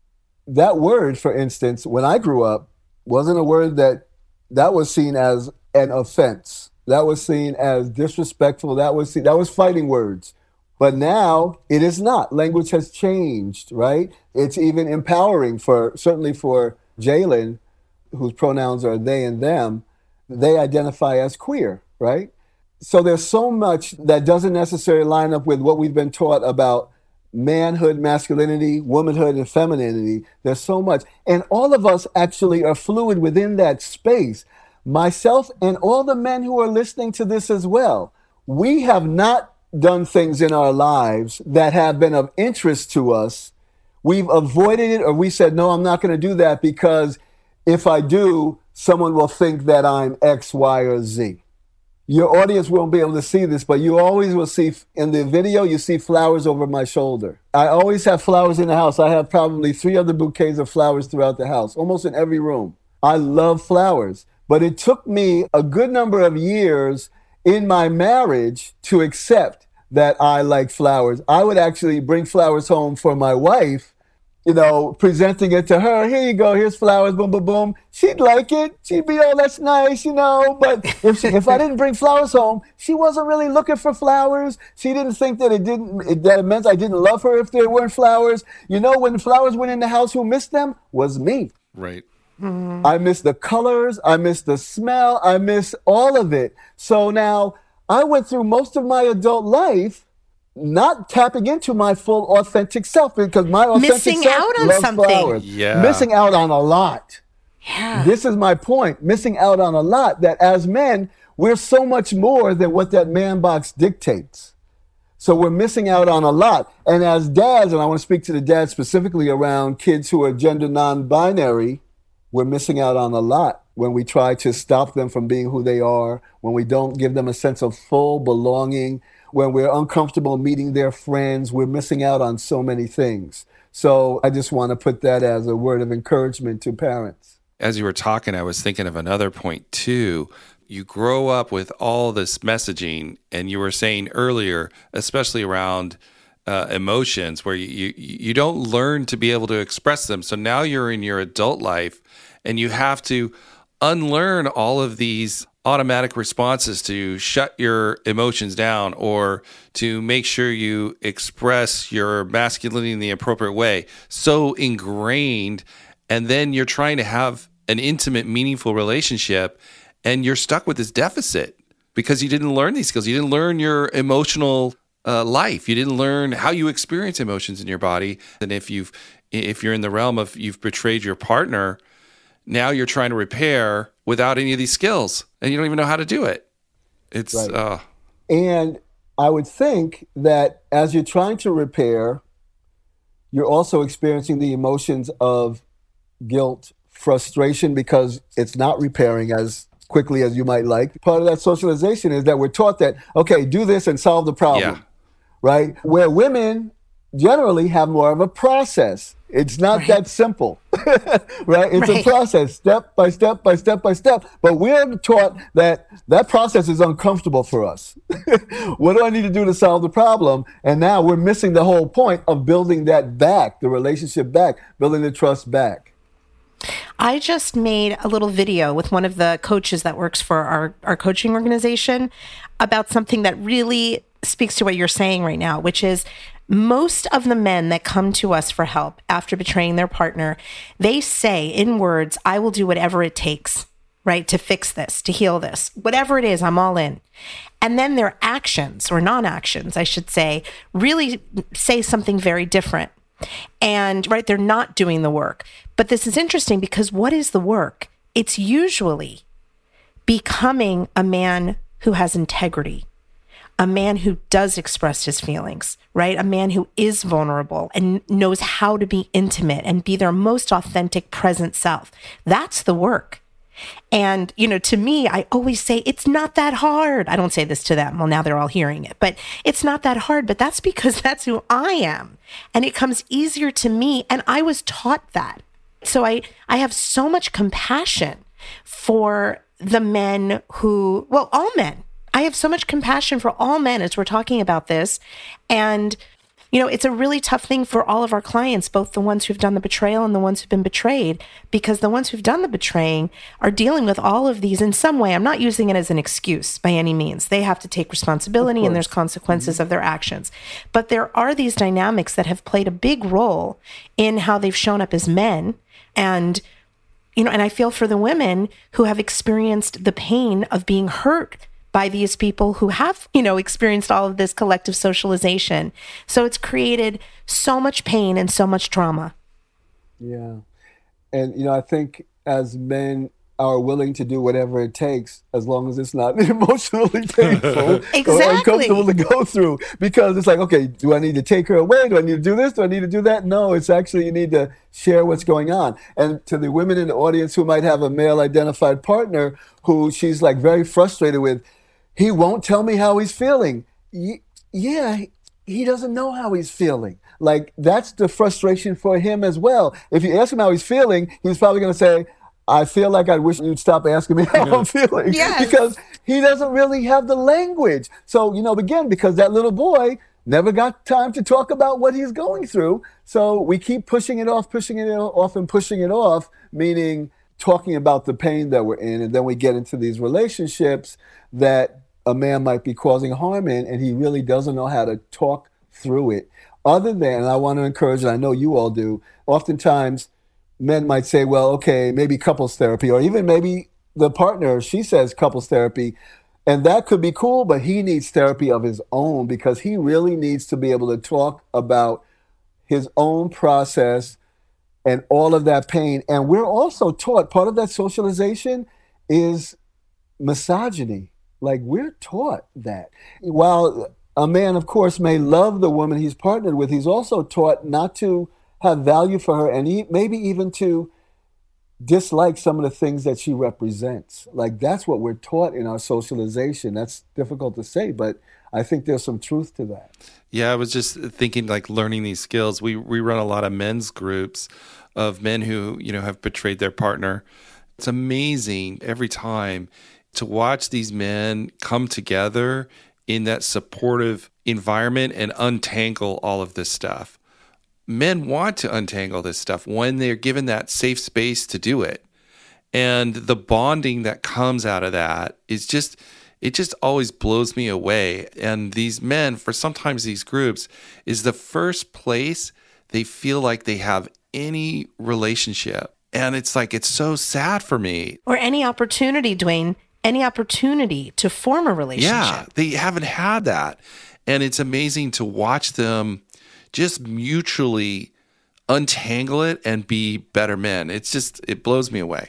that word, for instance, when I grew up, wasn't a word that was seen as an offense. That was seen as disrespectful. That was fighting words. But now it is not. Language has changed, right? It's even empowering certainly for Jalen, whose pronouns are they and them. They identify as queer, right? So there's so much that doesn't necessarily line up with what we've been taught about manhood, masculinity, womanhood, and femininity. There's so much. And all of us actually are fluid within that space. Myself and all the men who are listening to this as well. We have not done things in our lives that have been of interest to us. We've avoided it, or we said, no, I'm not going to do that because if I do, someone will think that I'm X, Y, or Z. Your audience won't be able to see this, but you always will see in the video, you see flowers over my shoulder. I always have flowers in the house. I have probably 3 other bouquets of flowers throughout the house, almost in every room. I love flowers, but it took me a good number of years in my marriage to accept that I like flowers. I would actually bring flowers home for my wife, presenting it to her. Here you go, here's flowers, boom, boom, boom. She'd like it. She'd be, oh, that's nice, But if I didn't bring flowers home, she wasn't really looking for flowers. She didn't think that it meant I didn't love her if there weren't flowers. When flowers went in the house, who missed them was me. Right. Mm-hmm. I miss the colors. I miss the smell. I miss all of it. So now I went through most of my adult life not tapping into my full authentic self because my authentic missing self out on loves something. Flowers. Yeah. Missing out on a lot. Yeah. This is my point. Missing out on a lot that as men, we're so much more than what that man box dictates. So we're missing out on a lot. And as dads, and I want to speak to the dads specifically around kids who are gender non-binary, we're missing out on a lot when we try to stop them from being who they are, when we don't give them a sense of full belonging, when we're uncomfortable meeting their friends. We're missing out on so many things. So I just want to put that as a word of encouragement to parents. As you were talking, I was thinking of another point too. you grow up with all this messaging, and you were saying earlier, especially around emotions, where you don't learn to be able to express them. So now you're in your adult life, and you have to unlearn all of these automatic responses to shut your emotions down or to make sure you express your masculinity in the appropriate way. So ingrained, and then you're trying to have an intimate, meaningful relationship, and you're stuck with this deficit because you didn't learn these skills. You didn't learn your emotional life. You didn't learn how you experience emotions in your body. And if you're in the realm of you've betrayed your partner, now you're trying to repair without any of these skills, and you don't even know how to do it. It's right. And I would think that as you're trying to repair, you're also experiencing the emotions of guilt, frustration, because it's not repairing as quickly as you might like. Part of that socialization is that we're taught that, okay, do this and solve the problem, right? Where women generally have more of a process. It's not that simple, right? It's a process, step by step by step by step. But we're taught that that process is uncomfortable for us. What do I need to do to solve the problem? And now we're missing the whole point of building that back, the relationship back, building the trust back. I just made a little video with one of the coaches that works for our coaching organization about something that really speaks to what you're saying right now, which is most of the men that come to us for help after betraying their partner, they say in words, I will do whatever it takes, right, to fix this, to heal this, whatever it is, I'm all in. And then their actions, or non-actions, I should say, really say something very different. And right, they're not doing the work. But this is interesting because what is the work? It's usually becoming a man who has integrity, a man who does express his feelings, right? A man who is vulnerable and knows how to be intimate and be their most authentic present self. That's the work. And, to me, I always say, it's not that hard. I don't say this to them. Well, now they're all hearing it, but it's not that hard. But that's because that's who I am. And it comes easier to me. And I was taught that. So I have so much compassion for the men who, well, all men. I have so much compassion for all men as we're talking about this. And, it's a really tough thing for all of our clients, both the ones who've done the betrayal and the ones who've been betrayed, because the ones who've done the betraying are dealing with all of these in some way. I'm not using it as an excuse by any means. They have to take responsibility and there's consequences of their actions. But there are these dynamics that have played a big role in how they've shown up as men. And, and I feel for the women who have experienced the pain of being hurt by these people who have, experienced all of this collective socialization. So it's created so much pain and so much trauma. Yeah. And, I think as men are willing to do whatever it takes, as long as it's not emotionally painful or uncomfortable to go through, because it's like, okay, do I need to take her away? Do I need to do this? Do I need to do that? No, it's actually, you need to share what's going on. And to the women in the audience who might have a male identified partner who she's like very frustrated with, he won't tell me how he's feeling. Yeah, he doesn't know how he's feeling. Like, that's the frustration for him as well. If you ask him how he's feeling, he's probably going to say, I feel like I wish you'd stop asking me how I'm feeling. Yes. Because he doesn't really have the language. So, again, because that little boy never got time to talk about what he's going through. So we keep pushing it off, meaning talking about the pain that we're in. And then we get into these relationships that a man might be causing harm in, and he really doesn't know how to talk through it. Other than, and I want to encourage, and I know you all do, oftentimes men might say, well, okay, maybe couples therapy, or even maybe the partner, she says couples therapy, and that could be cool, but he needs therapy of his own because he really needs to be able to talk about his own process and all of that pain. And we're also taught, part of that socialization is misogyny. Like, we're taught that. While a man, of course, may love the woman he's partnered with, he's also taught not to have value for her and maybe even to dislike some of the things that she represents. Like, that's what we're taught in our socialization. That's difficult to say, but I think there's some truth to that. Yeah, I was just thinking, like, learning these skills. We run a lot of men's groups of men who, have betrayed their partner. It's amazing every time. to watch these men come together in that supportive environment and untangle all of this stuff. Men want to untangle this stuff when they're given that safe space to do it. And the bonding that comes out of that is just, it just always blows me away. And these men, for sometimes these groups, is the first place they feel like they have any relationship. And it's like, it's so sad for me. Or any opportunity, Dwayne, any opportunity to form a relationship. Yeah, they haven't had that. And it's amazing to watch them just mutually untangle it and be better men. It's just, it blows me away.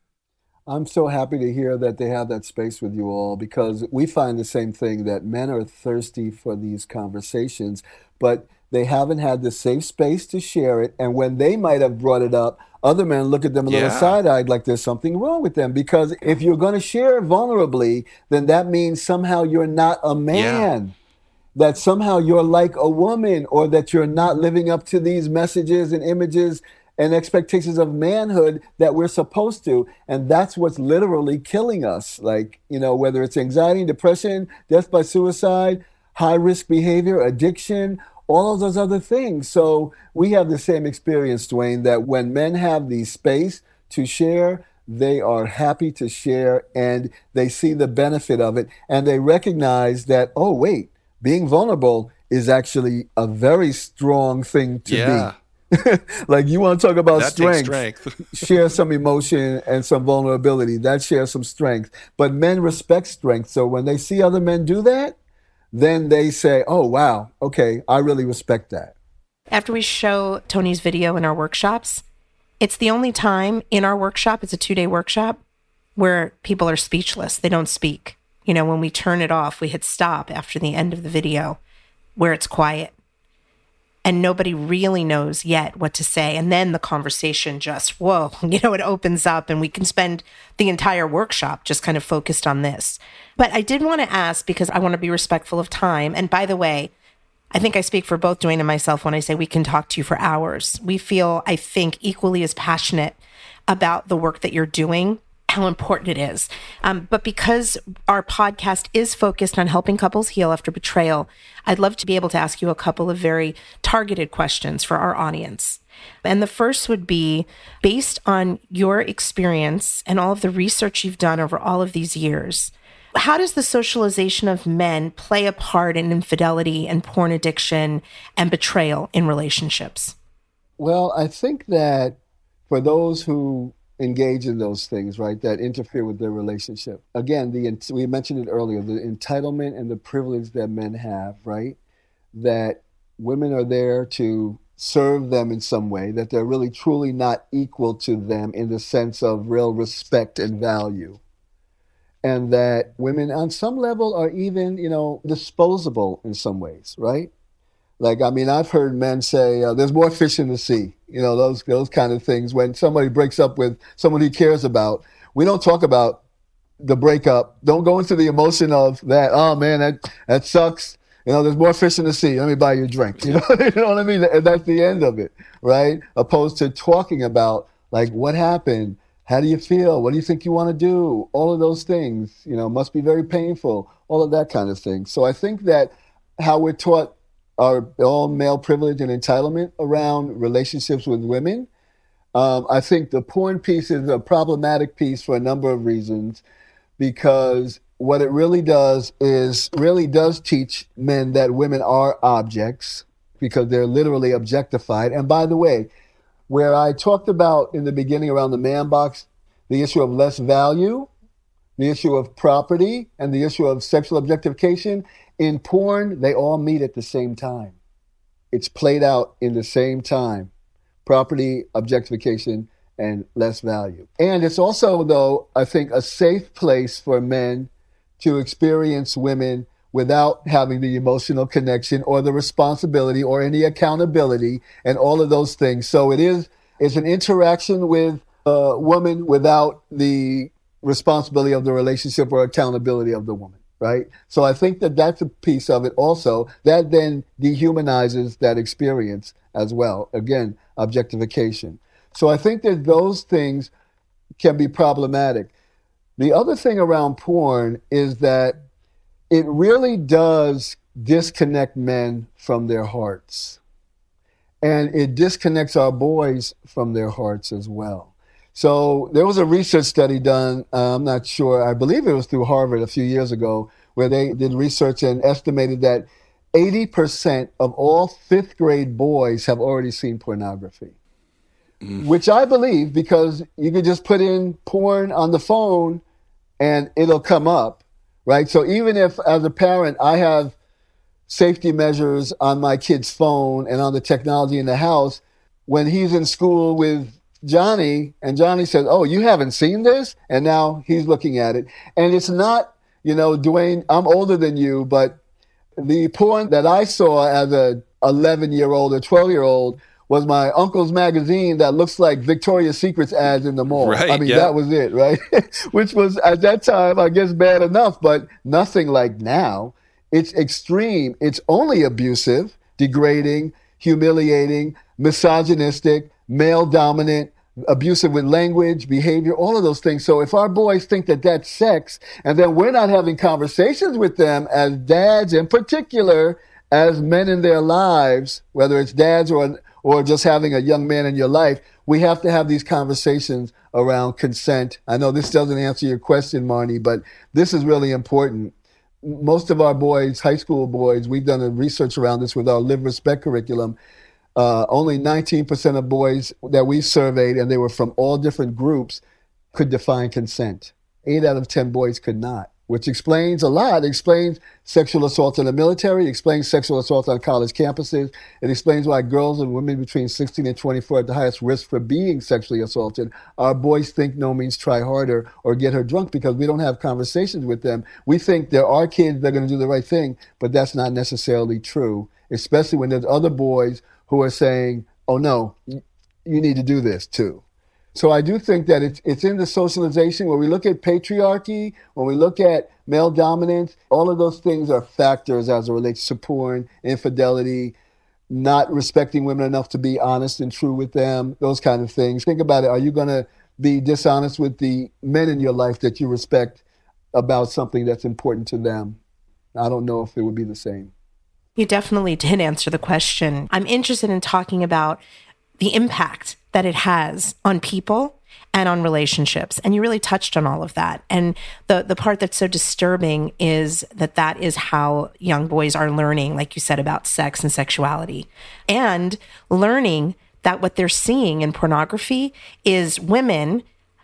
I'm so happy to hear that they have that space with you all, because we find the same thing, that men are thirsty for these conversations, but they haven't had the safe space to share it. And when they might have brought it up, other men look at them a little side-eyed, like there's something wrong with them. Because if you're going to share vulnerably, then that means somehow you're not a man, that somehow you're like a woman, or that you're not living up to these messages and images and expectations of manhood that we're supposed to. And that's what's literally killing us. Like, you know, whether it's anxiety and depression, death by suicide, high-risk behavior, addiction, all of those other things. So we have the same experience, Dwayne, that when men have the space to share, they are happy to share, and they see the benefit of it. And they recognize that, oh, wait, being vulnerable is actually a very strong thing to be. Like, you want to talk about strength. Share some emotion and some vulnerability. That shares some strength. But men respect strength. So when they see other men do that, then they say, oh, wow, okay, I really respect that. After we show Tony's video in our workshops, it's the only time in our workshop, it's a 2-day workshop, where people are speechless. They don't speak. You know, when we turn it off, we hit stop after the end of the video, where it's quiet. And nobody really knows yet what to say. And then the conversation just, whoa, you know, it opens up, and we can spend the entire workshop just kind of focused on this. But I did want to ask, because I want to be respectful of time. And by the way, I think I speak for both Dwayne and myself when I say we can talk to you for hours. We feel, I think, equally as passionate about the work that you're doing, how important it is. But because our podcast is focused on helping couples heal after betrayal, I'd love to be able to ask you a couple of very targeted questions for our audience. And the first would be, based on your experience and all of the research you've done over all of these years, how does the socialization of men play a part in infidelity and porn addiction and betrayal in relationships? Well, I think that for those who engage in those things, right, that interfere with their relationship, again, we mentioned it earlier, the entitlement and the privilege that men have, right, that women are there to serve them in some way, that they're really truly not equal to them in the sense of real respect and value. And that women on some level are even, you know, disposable in some ways, right? Like, I mean, I've heard men say, there's more fish in the sea, you know, those kind of things. When somebody breaks up with someone he cares about, we don't talk about the breakup. Don't go into the emotion of that, oh man, that sucks. You know, there's more fish in the sea. Let me buy you a drink. You know what I mean? And that's the end of it, right? Opposed to talking about, like, what happened? How do you feel? What do you think you want to do? All of those things, you know, must be very painful, all of that kind of thing. So I think that how we're taught our all male privilege and entitlement around relationships with women, I think the porn piece is a problematic piece for a number of reasons, because what it really does teach men that women are objects, because they're literally objectified. And by the way, where I talked about in the beginning around the man box, the issue of less value, the issue of property, and the issue of sexual objectification, in porn, they all meet at the same time. It's played out in the same time. Property, objectification, and less value. And it's also, though, I think, a safe place for men to experience women without having the emotional connection or the responsibility or any accountability and all of those things. So it's an interaction with a woman without the responsibility of the relationship or accountability of the woman, right? So I think that that's a piece of it also that then dehumanizes that experience as well. Again, objectification. So I think that those things can be problematic. The other thing around porn is that it really does disconnect men from their hearts. And it disconnects our boys from their hearts as well. So there was a research study done, I'm not sure, I believe it was through Harvard a few years ago, where they did research and estimated that 80% of all fifth grade boys have already seen pornography. Which I believe, because you could just put in porn on the phone and it'll come up, right? So even if, as a parent, I have safety measures on my kid's phone and on the technology in the house, when he's in school with Johnny and Johnny says, "Oh, you haven't seen this?" And now he's looking at it. And it's not, Dwayne, I'm older than you, but the porn that I saw as a 11-year-old or 12-year-old was my uncle's magazine that looks like Victoria's Secret's ads in the mall. Right, I mean, yeah. That was it, right? Which was, at that time, I guess bad enough, but nothing like now. It's extreme. It's only abusive, degrading, humiliating, misogynistic, male-dominant, abusive with language, behavior, all of those things. So if our boys think that that's sex, and then we're not having conversations with them as dads, in particular, as men in their lives, whether it's dads or just having a young man in your life, we have to have these conversations around consent. I know this doesn't answer your question, Marnie, but this is really important. Most of our boys, high school boys, we've done a research around this with our Live Respect curriculum. Only 19% of boys that we surveyed, and they were from all different groups, could define consent. 8 out of 10 boys could not, which explains a lot. It explains sexual assault in the military. It explains sexual assault on college campuses. It explains why girls and women between 16 and 24 are at the highest risk for being sexually assaulted. Our boys think no means try harder or get her drunk because we don't have conversations with them. We think there are kids that are going to do the right thing, but that's not necessarily true, especially when there's other boys who are saying, "Oh no, you need to do this too." So I do think that it's in the socialization. When we look at patriarchy, when we look at male dominance, all of those things are factors as it relates to porn, infidelity, not respecting women enough to be honest and true with them, those kind of things. Think about it. Are you going to be dishonest with the men in your life that you respect about something that's important to them? I don't know if it would be the same. You definitely did answer the question. I'm interested in talking about the impact that it has on people and on relationships. And you really touched on all of that. And the part that's so disturbing is that is how young boys are learning, like you said, about sex and sexuality, and learning that what they're seeing in pornography is women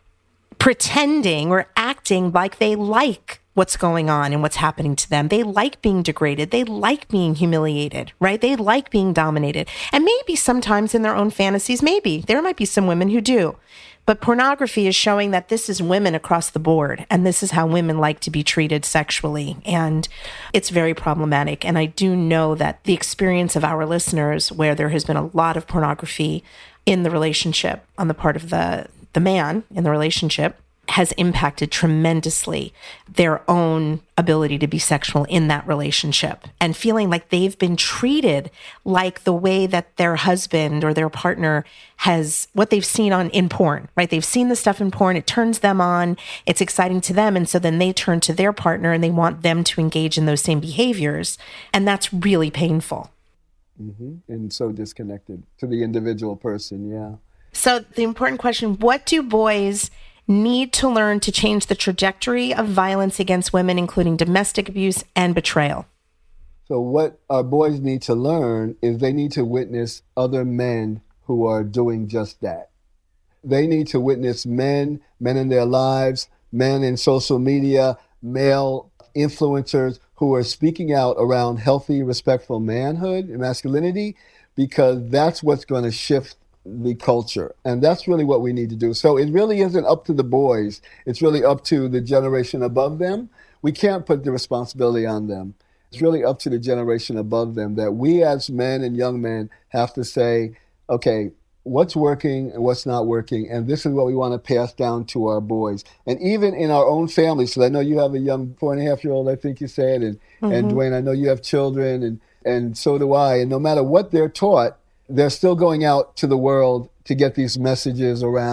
pretending or acting like they like what's going on and what's happening to them. They like being degraded. They like being humiliated, right? They like being dominated. And maybe sometimes in their own fantasies, maybe there might be some women who do. But pornography is showing that this is women across the board. And this is how women like to be treated sexually. And it's very problematic. And I do know that the experience of our listeners, where there has been a lot of pornography in the relationship on the part of the man in the relationship, has impacted tremendously their own ability to be sexual in that relationship, and feeling like they've been treated like the way that their husband or their partner has, what they've seen in porn, right? They've seen the stuff in porn. It turns them on. It's exciting to them. And so then they turn to their partner and they want them to engage in those same behaviors. And that's really painful. Mm-hmm. And so disconnected to the individual person. Yeah. So the important question, what do boys need to learn to change the trajectory of violence against women, including domestic abuse and betrayal? So what our boys need to learn is they need to witness other men who are doing just that. They need to witness men in their lives, men in social media, male influencers who are speaking out around healthy, respectful manhood and masculinity, because that's what's going to shift the culture. And that's really what we need to do. So it really isn't up to the boys. It's really up to the generation above them. We can't put the responsibility on them. It's really up to the generation above them, that we as men and young men have to say, okay, what's working and what's not working, and this is what we want to pass down to our boys. And even in our own families, so I know you have a young 4.5-year-old, I think you said, and Dwayne, I know you have children, and so do I. And no matter what they're taught, they're still going out to the world to get these messages around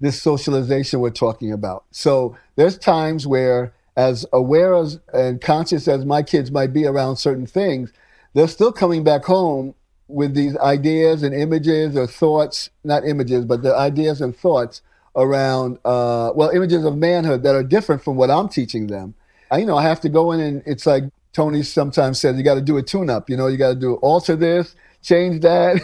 this socialization we're talking about. So there's times where, as aware as and conscious as my kids might be around certain things, they're still coming back home with these ideas and images or thoughts, not images, but the ideas and thoughts around, images of manhood that are different from what I'm teaching them. I have to go in, and it's like Tony sometimes says, you got to do a tune-up. You got to alter this, change that,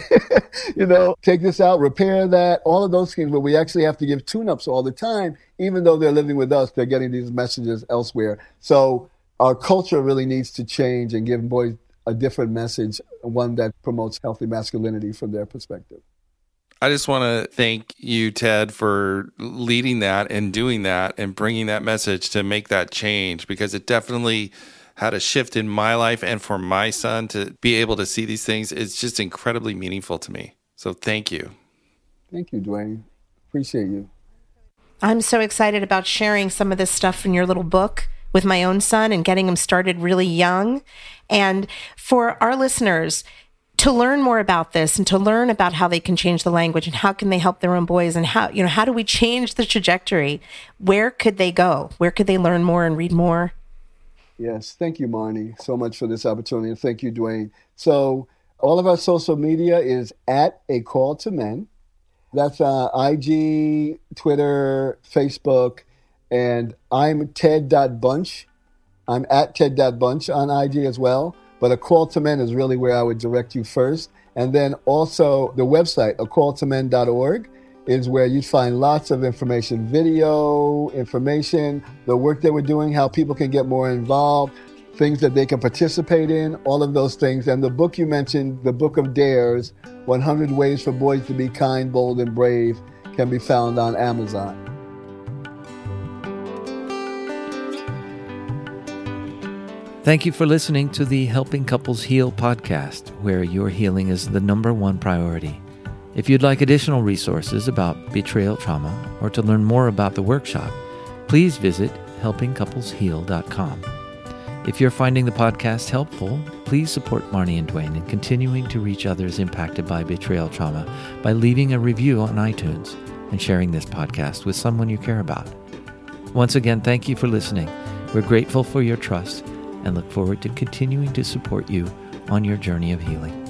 take this out, repair that, all of those things where we actually have to give tune-ups all the time. Even though they're living with us, they're getting these messages elsewhere. So our culture really needs to change and give boys a different message, one that promotes healthy masculinity from their perspective. I just want to thank you, Ted, for leading that and doing that and bringing that message to make that change, because it definitely had a shift in my life, and for my son to be able to see these things, it's just incredibly meaningful to me. So thank you. Thank you, Dwayne. Appreciate you. I'm so excited about sharing some of this stuff in your little book with my own son and getting him started really young. And for our listeners, to learn more about this and to learn about how they can change the language and how can they help their own boys and how do we change the trajectory, where could they go? Where could they learn more and read more? Yes. Thank you, Marnie, so much for this opportunity. And thank you, Dwayne. So all of our social media is at A Call to Men. That's IG, Twitter, Facebook, and I'm Ted.Bunch. I'm at Ted.Bunch on IG as well. But A Call to Men is really where I would direct you first. And then also the website, acalltomen.org, is where you'd find lots of information, video information, the work that we're doing, how people can get more involved, things that they can participate in, all of those things. And the book you mentioned, the Book of Dares, 100 Ways for Boys to Be Kind, Bold, and Brave, can be found on Amazon. Thank you for listening to the Helping Couples Heal podcast, where your healing is the number one priority. If you'd like additional resources about betrayal trauma or to learn more about the workshop, please visit helpingcouplesheal.com. If you're finding the podcast helpful, please support Marnie and Dwayne in continuing to reach others impacted by betrayal trauma by leaving a review on iTunes and sharing this podcast with someone you care about. Once again, thank you for listening. We're grateful for your trust and look forward to continuing to support you on your journey of healing.